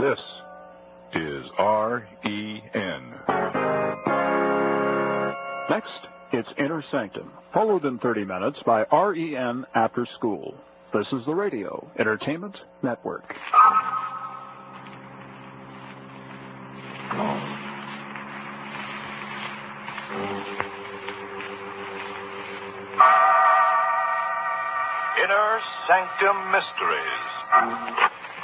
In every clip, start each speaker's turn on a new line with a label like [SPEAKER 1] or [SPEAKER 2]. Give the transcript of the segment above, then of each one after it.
[SPEAKER 1] This is REN.
[SPEAKER 2] Next, it's Inner Sanctum, followed in 30 minutes by REN After School. This is the Radio Entertainment Network.
[SPEAKER 1] Inner Sanctum Mysteries.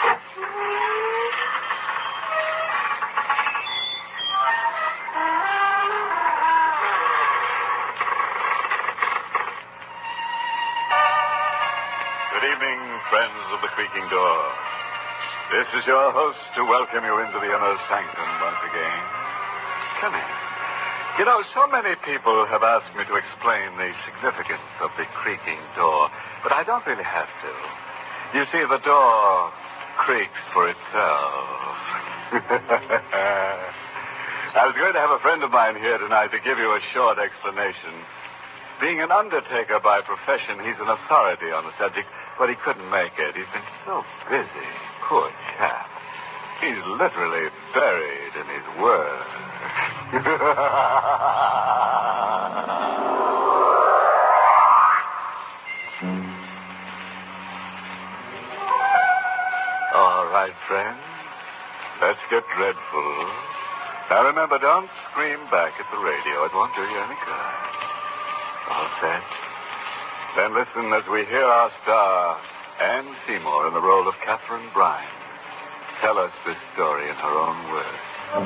[SPEAKER 1] Good evening, friends of the creaking door. This is your host to welcome you into the Inner Sanctum once again. Come in. You know, so many people have asked me to explain the significance of the creaking door, but I don't really have to. You see, the door creaks for itself. I was going to have a friend of mine here tonight to give you a short explanation. Being an undertaker by profession, he's an authority on the subject, but he couldn't make it. He's been so busy. Poor chap. He's literally buried in his work. All right, friends. Let's get dreadful. Now remember, don't scream back at the radio. It won't do you any good. All set? Then listen as we hear our star, Anne Seymour, in the role of Catherine Bryan, tell us this story in her own words.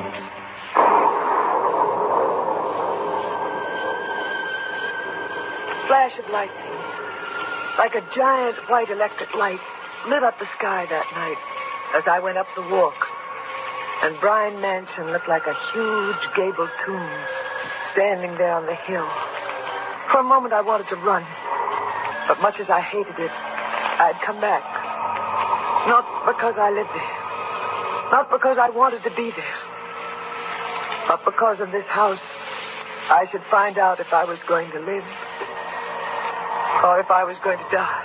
[SPEAKER 3] Flash of lightning, like a giant white electric light, lit up the sky that night as I went up the walk. And Bryan Mansion looked like a huge gabled tomb standing there on the hill. For a moment I wanted to run, but much as I hated it, I'd come back. Not because I lived there, not because I wanted to be there, but because in this house I should find out if I was going to live or if I was going to die.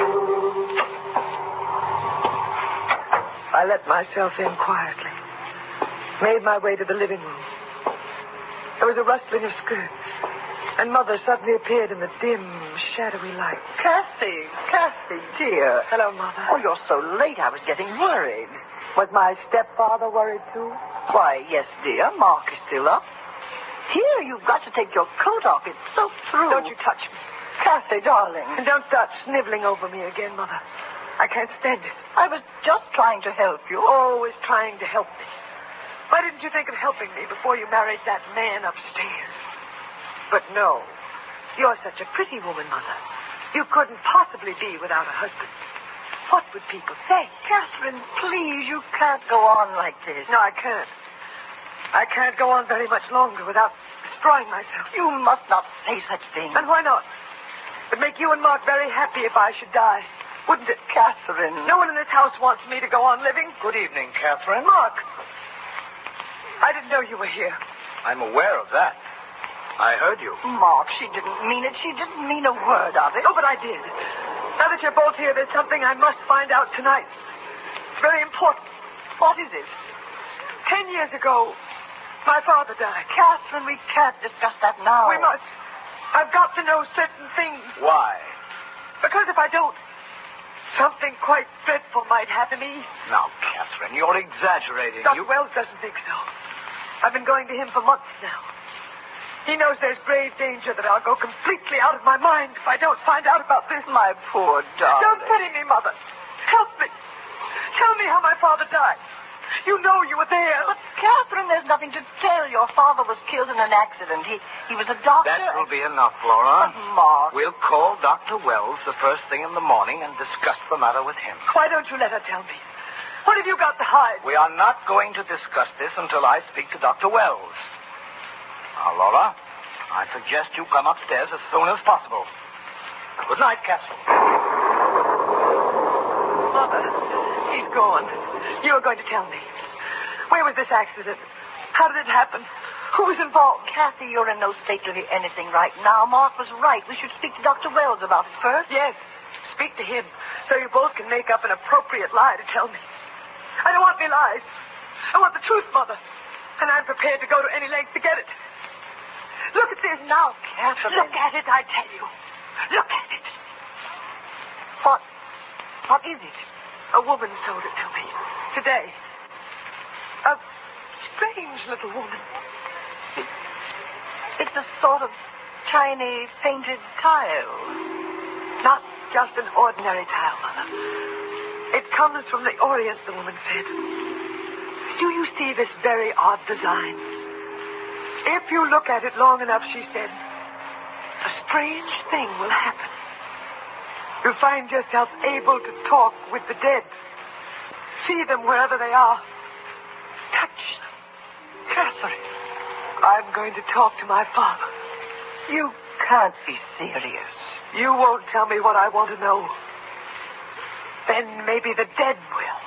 [SPEAKER 3] I let myself in quietly, made my way to the living room. There was a rustling of skirts, and Mother suddenly appeared in the dim, shadowy light.
[SPEAKER 4] Kathy, dear.
[SPEAKER 3] Hello, Mother.
[SPEAKER 4] Oh, you're so late, I was getting worried.
[SPEAKER 3] Was my stepfather worried, too?
[SPEAKER 4] Why, yes, dear, Mark is still up. Here, you've got to take your coat off. It's so through.
[SPEAKER 3] Don't you touch me.
[SPEAKER 4] Kathy, darling.
[SPEAKER 3] And don't start sniveling over me again, Mother. I can't stand it.
[SPEAKER 4] I was just trying to help you.
[SPEAKER 3] Always trying to help me. Why didn't you think of helping me before you married that man upstairs? But no. You're such a pretty woman, Mother. You couldn't possibly be without a husband. What would people say?
[SPEAKER 4] Catherine, please, you can't go on like this.
[SPEAKER 3] No, I can't. I can't go on very much longer without destroying myself.
[SPEAKER 4] You must not say such things.
[SPEAKER 3] And why not? It'd make you and Mark very happy if I should die. Wouldn't it?
[SPEAKER 4] Catherine.
[SPEAKER 3] No one in this house wants me to go on living.
[SPEAKER 5] Good evening, Catherine.
[SPEAKER 3] Mark. I didn't know you were here.
[SPEAKER 5] I'm aware of that. I heard you.
[SPEAKER 4] Mark, she didn't mean it. She didn't mean a word of it.
[SPEAKER 3] Oh, but I did. Now that you're both here, there's something I must find out tonight. It's very important.
[SPEAKER 4] What is it?
[SPEAKER 3] 10 years ago, my father died.
[SPEAKER 4] Catherine, we can't discuss that now.
[SPEAKER 3] We must. I've got to know certain things.
[SPEAKER 5] Why?
[SPEAKER 3] Because if I don't, something quite dreadful might happen to me.
[SPEAKER 5] Now, Catherine, you're exaggerating.
[SPEAKER 3] Dr. Wells doesn't think so. I've been going to him for months now. He knows there's grave danger that I'll go completely out of my mind if I don't find out about this.
[SPEAKER 4] My poor darling.
[SPEAKER 3] Don't pity me, Mother. Help me. Tell me how my father died. You know you were there.
[SPEAKER 4] But, Catherine, there's nothing to tell. Your father was killed in an accident. He was a doctor.
[SPEAKER 5] That will be enough, Laura.
[SPEAKER 4] But, Mark.
[SPEAKER 5] We'll call Dr. Wells the first thing in the morning and discuss the matter with him.
[SPEAKER 3] Why don't you let her tell me? What have you got to hide?
[SPEAKER 5] We are not going to discuss this until I speak to Dr. Wells. Now, Laura, I suggest you come upstairs as soon as possible. Good night, Catherine.
[SPEAKER 3] Mother, he's gone. You were going to tell me. Where was this accident? How did it happen? Who was involved?
[SPEAKER 4] Kathy, you're in no state to hear anything right now. Mark was right. We should speak to Dr. Wells about it first.
[SPEAKER 3] Yes. Speak to him so you both can make up an appropriate lie to tell me. I don't want any lies. I want the truth, Mother. And I'm prepared to go to any length to get it. Look at this.
[SPEAKER 4] Now, Catherine.
[SPEAKER 3] Look at it, I tell you. Look at it.
[SPEAKER 4] What is it?
[SPEAKER 3] A woman sold it to me. Today. A strange little woman.
[SPEAKER 4] It's a sort of tiny painted tile.
[SPEAKER 3] Not just an ordinary tile, Mother. It comes from the Orient, the woman said. Do you see this very odd design? If you look at it long enough, she said, a strange thing will happen. You'll find yourself able to talk with the dead. See them wherever they are. Touch them. Catherine, I'm going to talk to my father.
[SPEAKER 4] You can't be serious.
[SPEAKER 3] You won't tell me what I want to know. Then maybe the dead will.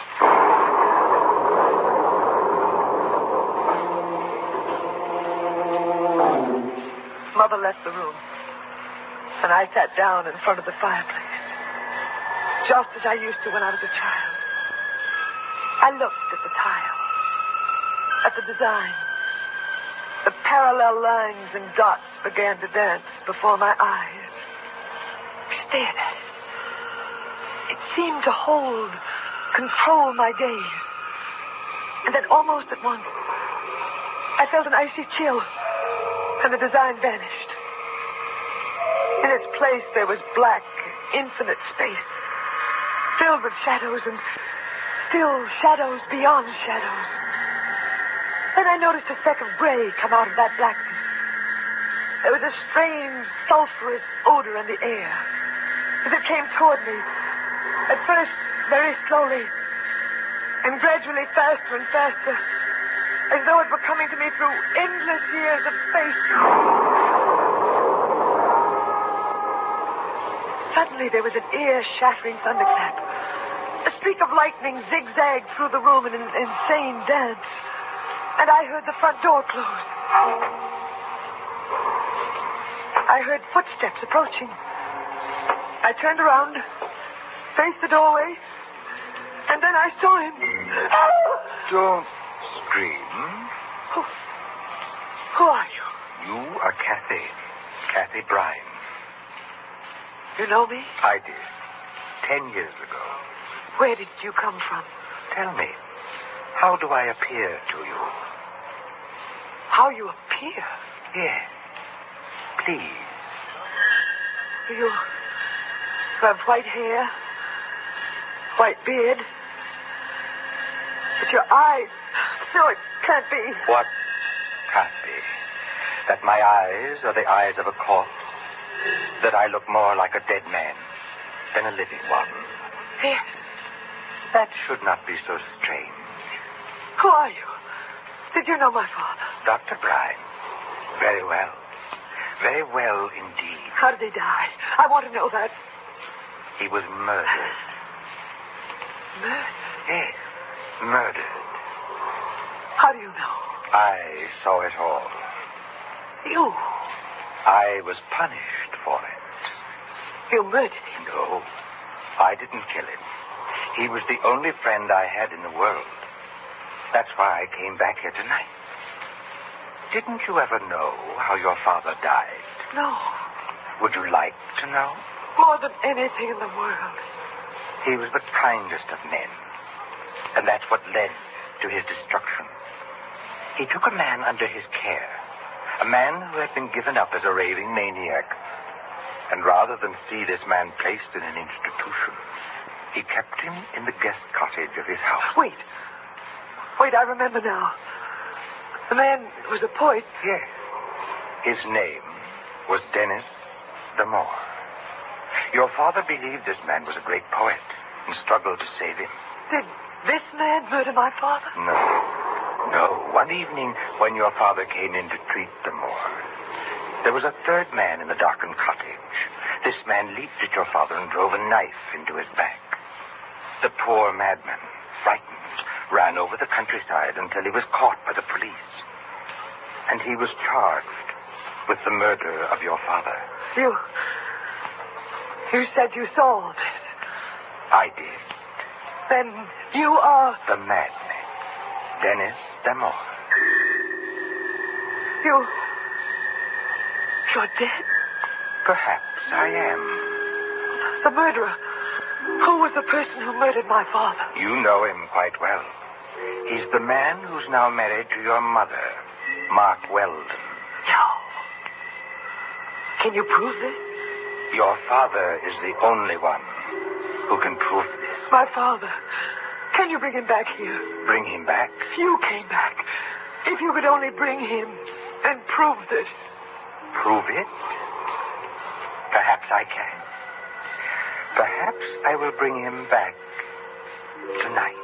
[SPEAKER 3] Mother left the room, and I sat down in front of the fireplace, just as I used to when I was a child. I looked at the tile, at the design. The parallel lines and dots began to dance before my eyes. I stared at it. It seemed to hold, control my gaze. And then almost at once, I felt an icy chill, and the design vanished. In its place, there was black, infinite space, filled with shadows and still shadows beyond shadows. Then I noticed a speck of gray come out of that blackness. There was a strange, sulphurous odor in the air as it came toward me, at first very slowly, and gradually faster and faster, as though it were coming to me through endless years of space. Suddenly there was an ear-shattering thunderclap. A streak of lightning zigzagged through the room in an insane dance, and I heard the front door close. I heard footsteps approaching. I turned around, faced the doorway, and then I saw him.
[SPEAKER 5] Don't scream.
[SPEAKER 3] Who are you?
[SPEAKER 5] You are Kathy Bryan.
[SPEAKER 3] You know me?
[SPEAKER 5] I did. 10 years ago.
[SPEAKER 3] Where did you come from?
[SPEAKER 5] Tell me, how do I appear to you?
[SPEAKER 3] How you appear?
[SPEAKER 5] Yes. Please.
[SPEAKER 3] You have white hair, white beard, but your eyes... No, it can't be.
[SPEAKER 5] What can't be? That my eyes are the eyes of a corpse? That I look more like a dead man than a living one?
[SPEAKER 3] Yes.
[SPEAKER 5] That should not be so strange.
[SPEAKER 3] Who are you? Did you know my father?
[SPEAKER 5] Dr. Bryan. Very well. Very well indeed.
[SPEAKER 3] How did he die? I want to know that.
[SPEAKER 5] He was murdered.
[SPEAKER 3] Murdered?
[SPEAKER 5] Yes, murdered.
[SPEAKER 3] How do you know?
[SPEAKER 5] I saw it all.
[SPEAKER 3] You?
[SPEAKER 5] I was punished for it.
[SPEAKER 3] You murdered him?
[SPEAKER 5] No, I didn't kill him. He was the only friend I had in the world. That's why I came back here tonight. Didn't you ever know how your father died?
[SPEAKER 3] No.
[SPEAKER 5] Would you like to know?
[SPEAKER 3] More than anything in the world.
[SPEAKER 5] He was the kindest of men. And that's what led to his destruction. He took a man under his care. A man who had been given up as a raving maniac. And rather than see this man placed in an institution, he kept him in the guest cottage of his house.
[SPEAKER 3] Wait, I remember now. The man was a poet.
[SPEAKER 5] Yes. His name was Dennis Damore. Your father believed this man was a great poet and struggled to save him.
[SPEAKER 3] Did this man murder my father?
[SPEAKER 5] No. One evening when your father came in to treat Damore, there was a third man in the darkened cottage. This man leaped at your father and drove a knife into his back. The poor madman, frightened, ran over the countryside until he was caught by the police. And he was charged with the murder of your father.
[SPEAKER 3] You said you saw all this.
[SPEAKER 5] I did.
[SPEAKER 3] Then you are...
[SPEAKER 5] The madman, Dennis Damore.
[SPEAKER 3] You're dead?
[SPEAKER 5] Perhaps I am.
[SPEAKER 3] The murderer. Who was the person who murdered my father?
[SPEAKER 5] You know him quite well. He's the man who's now married to your mother, Mark Weldon.
[SPEAKER 3] No. Can you prove this?
[SPEAKER 5] Your father is the only one who can prove this.
[SPEAKER 3] My father. Can you bring him back here?
[SPEAKER 5] Bring him back?
[SPEAKER 3] You came back. If you could only bring him and prove this.
[SPEAKER 5] Prove it? Perhaps I can. Perhaps I will bring him back tonight.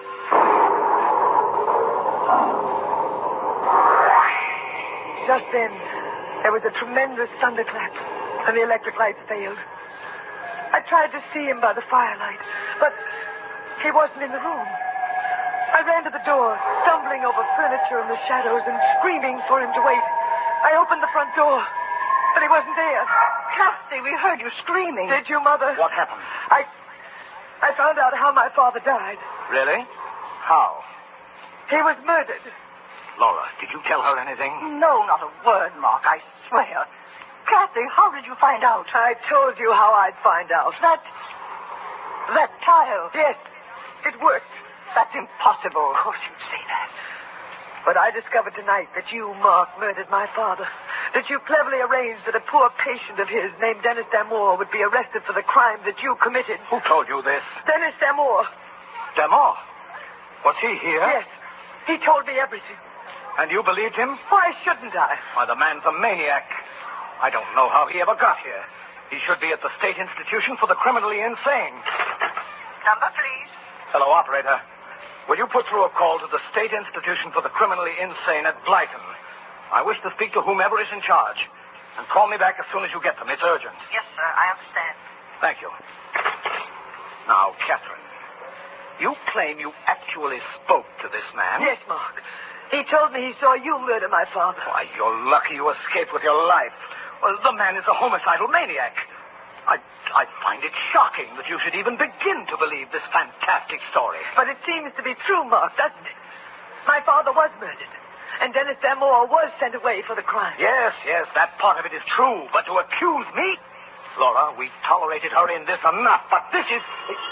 [SPEAKER 3] Just then, there was a tremendous thunderclap, and the electric lights failed. I tried to see him by the firelight, but he wasn't in the room. I ran to the door, stumbling over furniture in the shadows and screaming for him to wait. I opened the front door, but he wasn't there.
[SPEAKER 4] Kathy, we heard you screaming.
[SPEAKER 3] Did you, Mother?
[SPEAKER 6] What happened?
[SPEAKER 3] I found out how my father died.
[SPEAKER 6] Really? How?
[SPEAKER 3] He was murdered.
[SPEAKER 6] Laura, did you tell her anything?
[SPEAKER 4] No, not a word, Mark, I swear. Kathy, how did you find out?
[SPEAKER 3] I told you how I'd find out.
[SPEAKER 4] That tile.
[SPEAKER 3] Yes, it worked.
[SPEAKER 4] That's impossible.
[SPEAKER 3] Of course you'd say that. But I discovered tonight that you, Mark, murdered my father. That you cleverly arranged that a poor patient of his named Dennis Damore would be arrested for the crime that you committed.
[SPEAKER 6] Who told you this?
[SPEAKER 3] Dennis Damore.
[SPEAKER 6] Damore? Was he here?
[SPEAKER 3] Yes. He told me everything.
[SPEAKER 6] And you believed him?
[SPEAKER 3] Why shouldn't I?
[SPEAKER 6] Why, the man's a maniac. I don't know how he ever got here. He should be at the State Institution for the Criminally Insane.
[SPEAKER 4] Number, please.
[SPEAKER 6] Hello, operator. Will you put through a call to the State Institution for the Criminally Insane at Blyton? I wish to speak to whomever is in charge. And call me back as soon as you get them. It's urgent.
[SPEAKER 4] Yes, sir, I understand.
[SPEAKER 6] Thank you. Now, Catherine, you claim you actually spoke to this man?
[SPEAKER 3] Yes, Mark. He told me he saw you murder my father.
[SPEAKER 6] Why, you're lucky you escaped with your life. Well, the man is a homicidal maniac. I find it shocking that you should even begin to believe this fantastic story.
[SPEAKER 3] But it seems to be true, Mark, doesn't it? My father was murdered, and Dennis Damore was sent away for the crime.
[SPEAKER 6] Yes, that part of it is true. But to accuse me? Laura, we've tolerated her in this enough, but this is...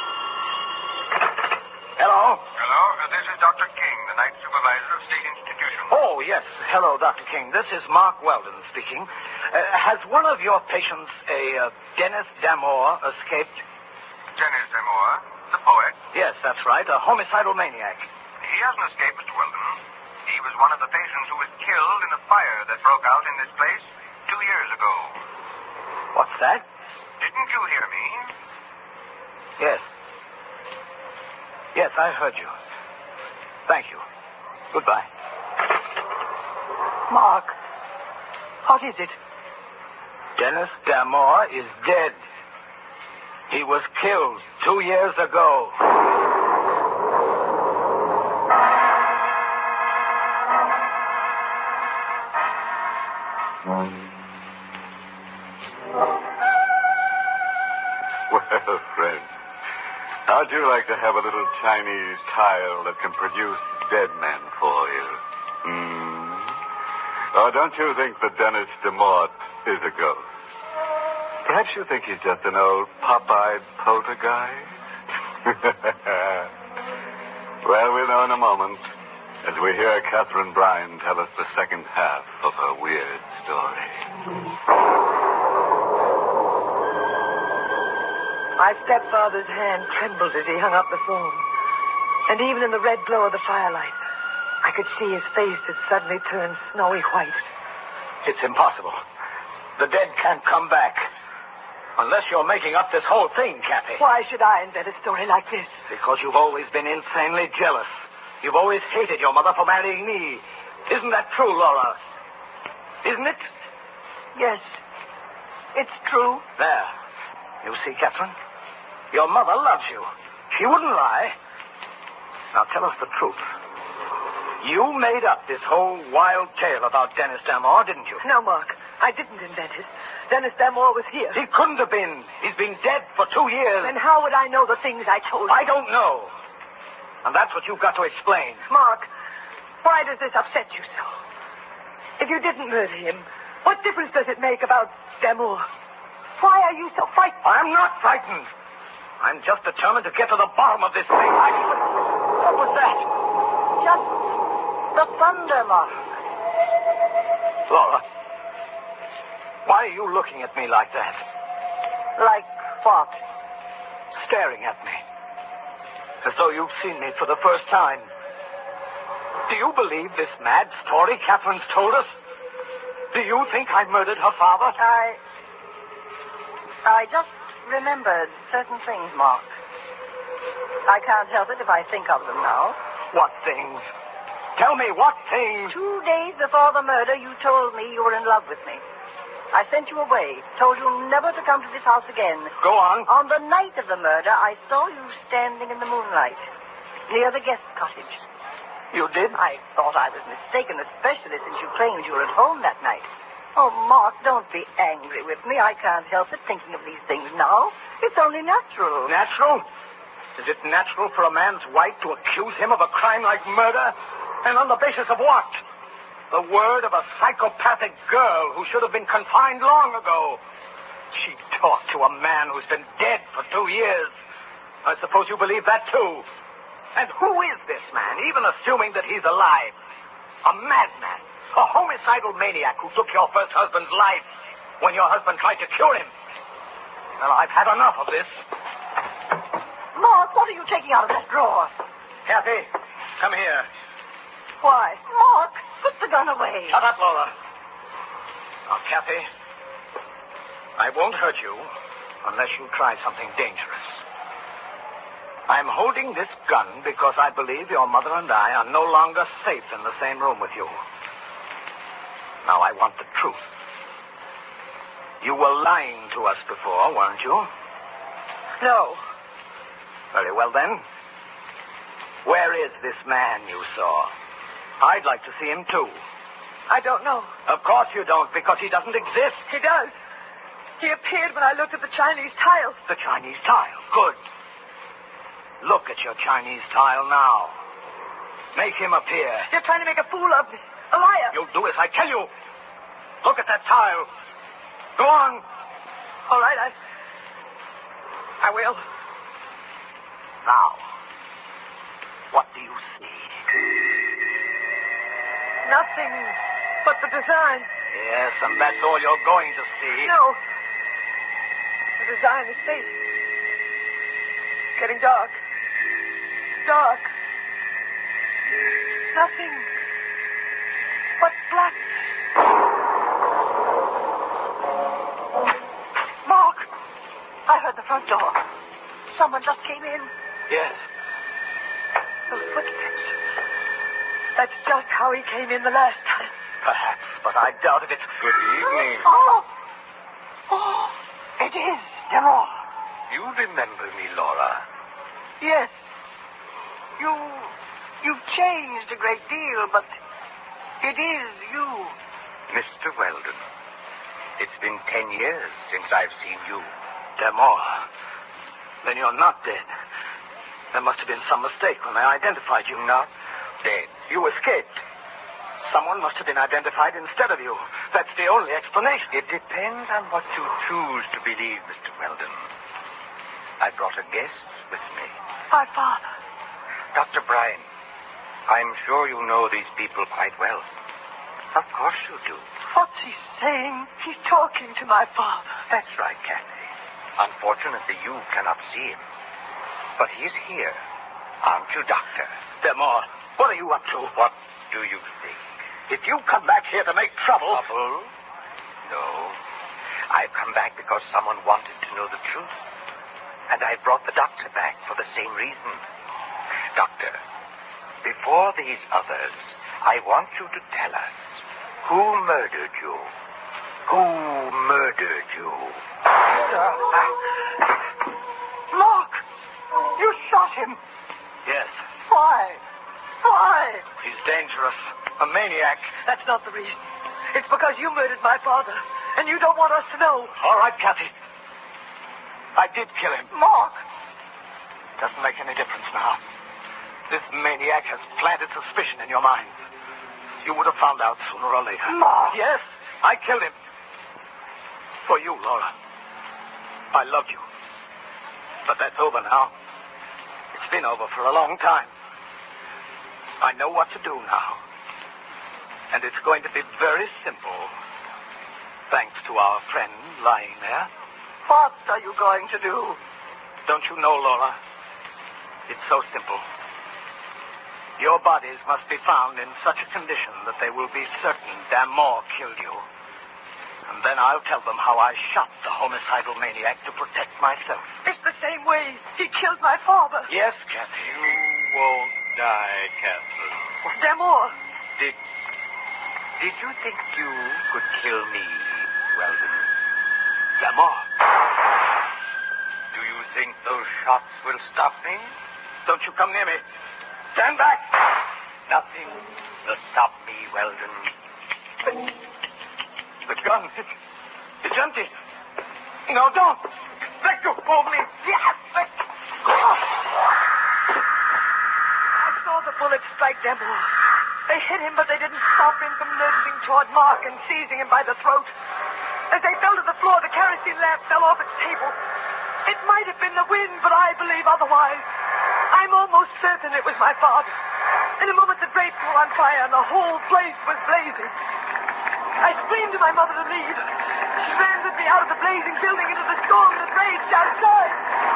[SPEAKER 6] Hello?
[SPEAKER 7] Hello, this is Dr. King, the night supervisor of State Institution.
[SPEAKER 6] Oh, yes. Hello, Dr. King. This is Mark Weldon speaking. Has one of your patients, a Dennis Damore, escaped?
[SPEAKER 7] Dennis Damore, the poet?
[SPEAKER 6] Yes, that's right. A homicidal maniac.
[SPEAKER 7] He hasn't escaped, Mr. Weldon. He was one of the patients who was killed in a fire that broke out in this place 2 years ago.
[SPEAKER 6] What's that?
[SPEAKER 7] Didn't you hear me?
[SPEAKER 6] Yes. Yes, I heard you. Thank you. Goodbye.
[SPEAKER 4] Mark, what is it?
[SPEAKER 6] Dennis Damore is dead. He was killed 2 years ago.
[SPEAKER 1] Well, friend, how'd you like to have a little Chinese tile that can produce dead men for you? Oh, don't you think that Dennis Damore is a ghost? Perhaps you think he's just an old pop-eyed poltergeist? Well, we'll know in a moment as we hear Catherine Bryan tell us the second half of her weird story.
[SPEAKER 3] My stepfather's hand trembled as he hung up the phone. And even in the red glow of the firelight, I could see his face had suddenly turned snowy white.
[SPEAKER 6] It's impossible. The dead can't come back. Unless you're making up this whole thing, Kathy.
[SPEAKER 3] Why should I invent a story like this?
[SPEAKER 6] Because you've always been insanely jealous. You've always hated your mother for marrying me. Isn't that true, Laura? Isn't it?
[SPEAKER 4] Yes, it's true.
[SPEAKER 6] There. You see, Catherine? Your mother loves you. She wouldn't lie. Now tell us the truth. You made up this whole wild tale about Dennis Damore, didn't you?
[SPEAKER 3] No, Mark. I didn't invent it. Dennis Damore was here.
[SPEAKER 6] He couldn't have been. He's been dead for 2 years.
[SPEAKER 3] Then how would I know the things I told you?
[SPEAKER 6] I don't know. And that's what you've got to explain.
[SPEAKER 3] Mark, why does this upset you so? If you didn't murder him, what difference does it make about Damour? Why are you so frightened?
[SPEAKER 6] I'm not frightened. I'm just determined to get to the bottom of this thing. What was that?
[SPEAKER 4] Just the thunder, Mark.
[SPEAKER 6] Laura, why are you looking at me like that?
[SPEAKER 4] Like what?
[SPEAKER 6] Staring at me. As though you've seen me for the first time. Do you believe this mad story Catherine's told us? Do you think I murdered her father?
[SPEAKER 4] I just remembered certain things, Mark. I can't help it if I think of them now.
[SPEAKER 6] What things? Tell me, what things?
[SPEAKER 4] 2 days before the murder, you told me you were in love with me. I sent you away, told you never to come to this house again.
[SPEAKER 6] Go on.
[SPEAKER 4] On the night of the murder, I saw you standing in the moonlight, near the guest cottage.
[SPEAKER 6] You did?
[SPEAKER 4] I thought I was mistaken, especially since you claimed you were at home that night. Oh, Mark, don't be angry with me. I can't help it thinking of these things now. It's only natural.
[SPEAKER 6] Natural? Is it natural for a man's wife to accuse him of a crime like murder? And on the basis of what? The word of a psychopathic girl who should have been confined long ago. She talked to a man who's been dead for 2 years. I suppose you believe that, too. And who is this man, even assuming that he's alive? A madman. A homicidal maniac who took your first husband's life when your husband tried to cure him. Well, I've had enough of this.
[SPEAKER 4] Mark, what are you taking out of that drawer?
[SPEAKER 6] Kathy, come here.
[SPEAKER 4] Why? Mark, put the gun away.
[SPEAKER 6] Shut up, Laura. Now, Kathy, I won't hurt you unless you try something dangerous. I'm holding this gun because I believe your mother and I are no longer safe in the same room with you. Now, I want the truth. You were lying to us before, weren't you?
[SPEAKER 3] No.
[SPEAKER 6] Very well, then. Where is this man you saw? I'd like to see him, too.
[SPEAKER 3] I don't know.
[SPEAKER 6] Of course you don't, because he doesn't exist.
[SPEAKER 3] He does. He appeared when I looked at the Chinese tile.
[SPEAKER 6] The Chinese tile. Good. Look at your Chinese tile now. Make him appear.
[SPEAKER 3] You're trying to make a fool of me. A liar.
[SPEAKER 6] You'll do as I tell you. Look at that tile. Go on.
[SPEAKER 3] All right, I will.
[SPEAKER 6] Now, what do you see?
[SPEAKER 3] Nothing but the design.
[SPEAKER 6] Yes, and that's all you're going to see.
[SPEAKER 3] No. The design is safe. Getting dark. Dark. Nothing but black. Mark, I heard the front door. Someone just came in.
[SPEAKER 6] Yes.
[SPEAKER 3] Those footsteps. That's just how he came in the last time.
[SPEAKER 6] Perhaps, but I doubt if it's... Good evening.
[SPEAKER 3] Oh, it is Damour.
[SPEAKER 5] You remember me, Laura?
[SPEAKER 3] Yes. You've changed a great deal, but it is you.
[SPEAKER 5] Mr. Weldon, it's been 10 years since I've seen you.
[SPEAKER 6] Damour. Then you're not dead. There must have been some mistake when they identified you.
[SPEAKER 5] Not dead.
[SPEAKER 6] You escaped. Someone must have been identified instead of you. That's the only explanation.
[SPEAKER 5] It depends on what you choose to believe, Mr. Weldon. I brought a guest with me.
[SPEAKER 3] My father.
[SPEAKER 5] Dr. Bryan, I'm sure you know these people quite well. Of course you do.
[SPEAKER 3] What's he saying? He's talking to my father.
[SPEAKER 5] That's right, Kathy. Unfortunately, you cannot see him. But he's here. Aren't you, Doctor?
[SPEAKER 6] Damour, what are you up to?
[SPEAKER 5] What do you think?
[SPEAKER 6] If you come back here to make trouble...
[SPEAKER 5] Trouble? No. I've come back because someone wanted to know the truth. And I brought the doctor back for the same reason. Doctor, before these others, I want you to tell us who murdered you. Who murdered you?
[SPEAKER 3] Mark, you shot him.
[SPEAKER 6] Yes.
[SPEAKER 3] Why? Why?
[SPEAKER 6] He's dangerous. A maniac.
[SPEAKER 3] That's not the reason. It's because you murdered my father, and you don't want us to know.
[SPEAKER 6] All right, Kathy. I did kill him.
[SPEAKER 3] Mark.
[SPEAKER 6] Doesn't make any difference now. This maniac has planted suspicion in your mind. You would have found out sooner or later.
[SPEAKER 3] Mark!
[SPEAKER 6] Yes, I killed him. For you, Laura. I loved you. But that's over now. It's been over for a long time. I know what to do now. And it's going to be very simple. Thanks to our friend lying there.
[SPEAKER 3] What are you going to do?
[SPEAKER 6] Don't you know, Laura? It's so simple. Your bodies must be found in such a condition that they will be certain Damore killed you. And then I'll tell them how I shot the homicidal maniac to protect myself.
[SPEAKER 3] It's the same way he killed my father.
[SPEAKER 6] Yes, Kathy.
[SPEAKER 5] You won't die, Catherine.
[SPEAKER 3] Damore.
[SPEAKER 5] Did you think you could kill me, Weldon?
[SPEAKER 6] Damore.
[SPEAKER 5] Do you think those shots will stop me?
[SPEAKER 6] Don't you come near me. Stand back.
[SPEAKER 5] Nothing will stop me, Weldon.
[SPEAKER 6] The gun, it's empty. No, don't. Let go. Oh, me. Yes. I
[SPEAKER 3] saw the bullets strike Damore. They hit him, but they didn't stop him from lurching toward Mark and seizing him by the throat. As they fell to the floor, the kerosene lamp fell off its table. It might have been the wind, but I believe otherwise. I'm almost certain it was my father. In a moment, the grate flew on fire, and the whole place was blazing. I screamed to my mother to leave. She ran with me out of the blazing building into the storm that raged outside.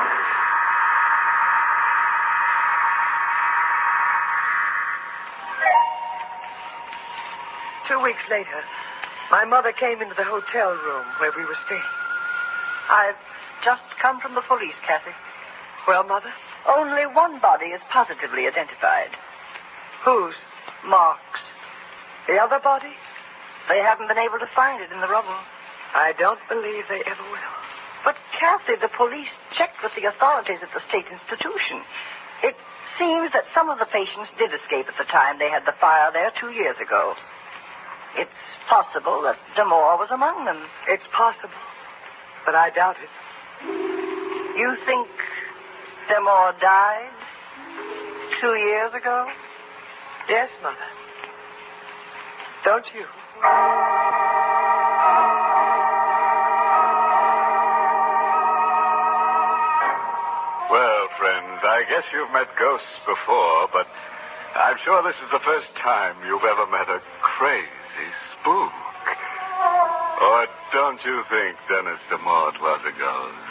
[SPEAKER 3] 2 weeks later, my mother came into the hotel room where we were staying.
[SPEAKER 4] I've just come from the police, Kathy.
[SPEAKER 3] Well, Mother?
[SPEAKER 4] Only one body is positively identified.
[SPEAKER 3] Whose?
[SPEAKER 4] Mark's.
[SPEAKER 3] The other body?
[SPEAKER 4] They haven't been able to find it in the rubble.
[SPEAKER 3] I don't believe they ever will.
[SPEAKER 4] But, Kathy, the police checked with the authorities at the state institution. It seems that some of the patients did escape at the time they had the fire there 2 years ago. It's possible that Damore was among them.
[SPEAKER 3] It's possible, but I doubt it.
[SPEAKER 4] You think Damore died 2 years ago?
[SPEAKER 3] Yes, Mother. Don't you?
[SPEAKER 1] Well, friends, I guess you've met ghosts before, but I'm sure this is the first time you've ever met a crazy spook. Or don't you think Dennis Damore was a ghost?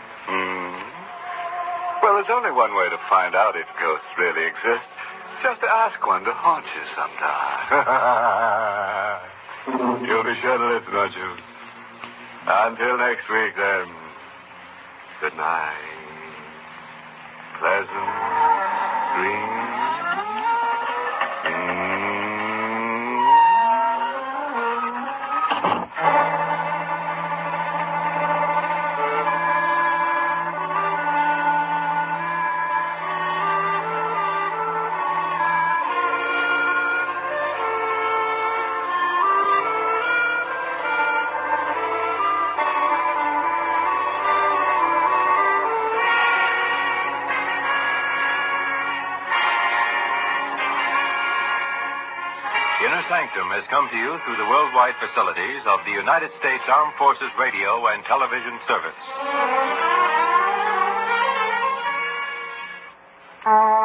[SPEAKER 1] Well, there's only one way to find out if ghosts really exist. Just to ask one to haunt you sometime. You'll be sure to listen, won't you? Until next week, then. Good night. Pleasant dreams.
[SPEAKER 8] Inner Sanctum has come to you through the worldwide facilities of the United States Armed Forces Radio and Television Service.